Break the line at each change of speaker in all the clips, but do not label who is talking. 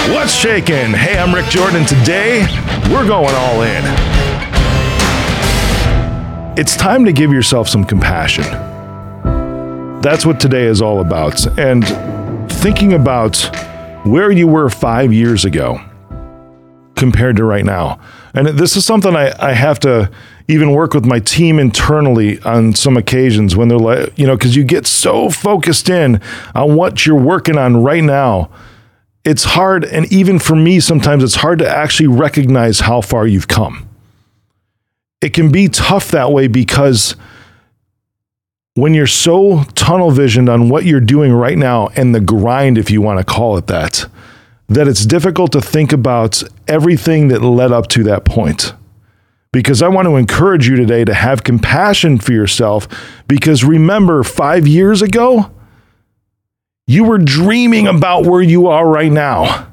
What's shaking? Hey, I'm Rick Jordan. Today, we're going all in. It's time to give yourself some compassion. That's what today is all about. And thinking about where you were 5 years ago compared to right now. And this is something I have to even work with my team internally on some occasions when they're like, because you get so focused in on what you're working on right now. It's hard, and even for me, sometimes it's hard to actually recognize how far you've come. It can be tough that way because when you're so tunnel visioned on what you're doing right now and the grind, if you want to call it that it's difficult to think about everything that led up to that point. Because I want to encourage you today to have compassion for yourself, because remember, 5 years ago, you were dreaming about where you are right now.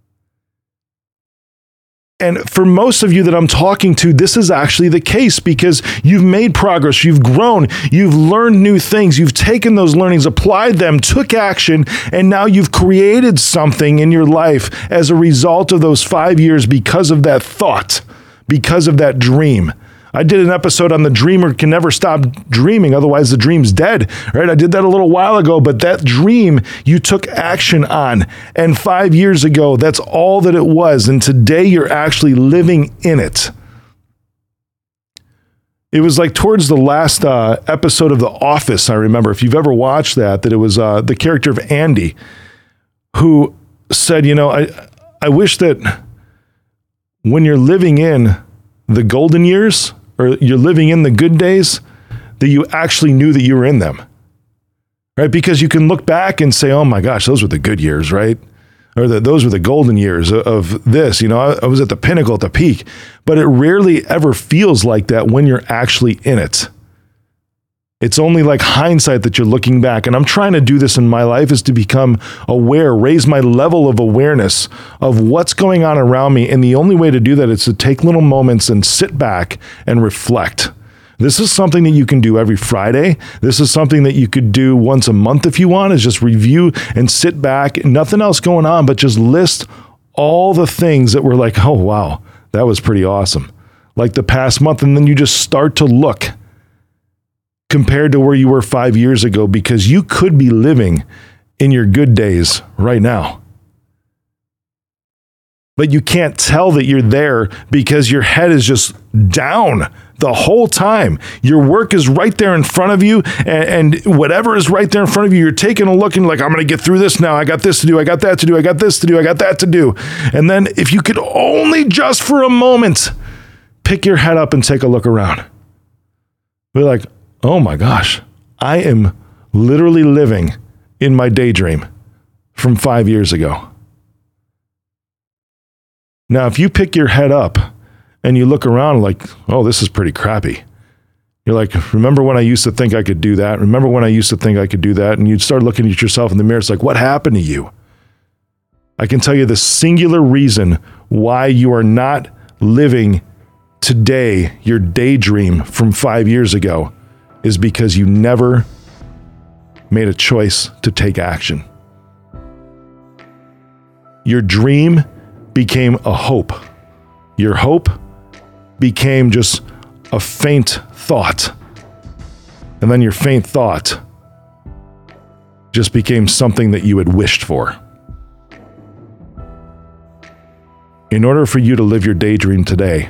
And for most of you that I'm talking to, this is actually the case because you've made progress, you've grown, you've learned new things, you've taken those learnings, applied them, took action, and now you've created something in your life as a result of those 5 years because of that thought, because of that dream. I did an episode on the dreamer can never stop dreaming, otherwise the dream's dead, right? I did that a little while ago, but that dream you took action on. And 5 years ago, that's all that it was. And today you're actually living in it. It was like towards the last episode of The Office, I remember, if you've ever watched that it was the character of Andy who said, I wish that when you're living in the golden years, or you're living in the good days, that you actually knew that you were in them, right? Because you can look back and say, oh my gosh, those were the good years, right? Or those were the golden years of this, I was at the pinnacle, at the peak, but it rarely ever feels like that when you're actually in it. It's only like hindsight that you're looking back. And I'm trying to do this in my life is to become aware, raise my level of awareness of what's going on around me. And the only way to do that is to take little moments and sit back and reflect. This is something that you can do every Friday. This is something that you could do once a month if you want, is just review and sit back, nothing else going on, but just list all the things that were like, oh, wow, that was pretty awesome. Like the past month. And then you just start to look compared to where you were 5 years ago, because you could be living in your good days right now. But you can't tell that you're there because your head is just down the whole time. Your work is right there in front of you, and whatever is right there in front of you, you're taking a look and like, I'm going to get through this now. I got this to do. I got that to do. I got this to do. I got that to do. And then if you could only just for a moment pick your head up and take a look around. Be like, oh my gosh, I am literally living in my daydream from 5 years ago. Now, if you pick your head up and you look around like, oh, this is pretty crappy. You're like, remember when I used to think I could do that? Remember when I used to think I could do that? And you'd start looking at yourself in the mirror. It's like, what happened to you? I can tell you the singular reason why you are not living today, your daydream from 5 years ago, is because you never made a choice to take action. Your dream became a hope. Your hope became just a faint thought. And then your faint thought just became something that you had wished for. In order for you to live your daydream today,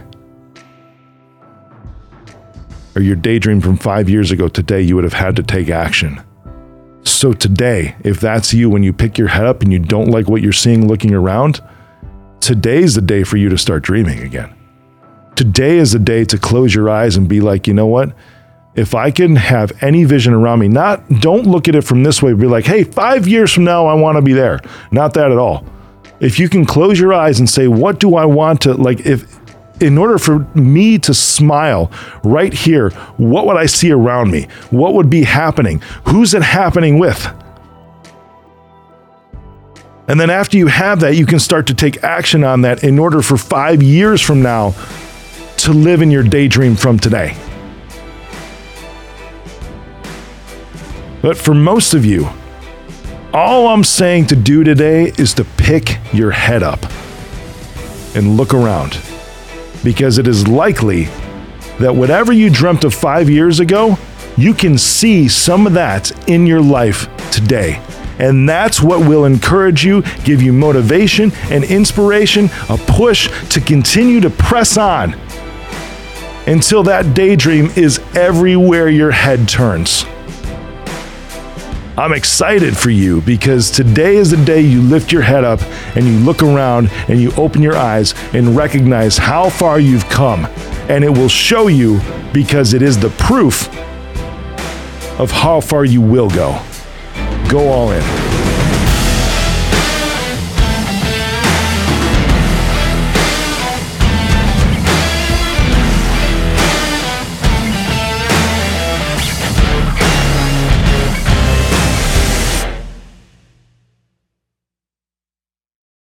or your daydream from 5 years ago today, you would have had to take action. So today, if that's you, when you pick your head up and you don't like what you're seeing looking around, today's the day for you to start dreaming again. Today is the day to close your eyes and be like, you know what? If I can have any vision around me, don't look at it from this way, be like, hey, 5 years from now, I want to be there. Not that at all. If you can close your eyes and say, what do I want to, in order for me to smile right here, what would I see around me? What would be happening? Who's it happening with? And then after you have that, you can start to take action on that in order for 5 years from now to live in your daydream from today. But for most of you, All I'm saying to do today is to pick your head up and look around, because it is likely that whatever you dreamt of 5 years ago, you can see some of that in your life today. And that's what will encourage you, give you motivation and inspiration, a push to continue to press on until that daydream is everywhere your head turns. I'm excited for you, because today is the day you lift your head up and you look around and you open your eyes and recognize how far you've come. And it will show you, because it is the proof of how far you will go. Go all in.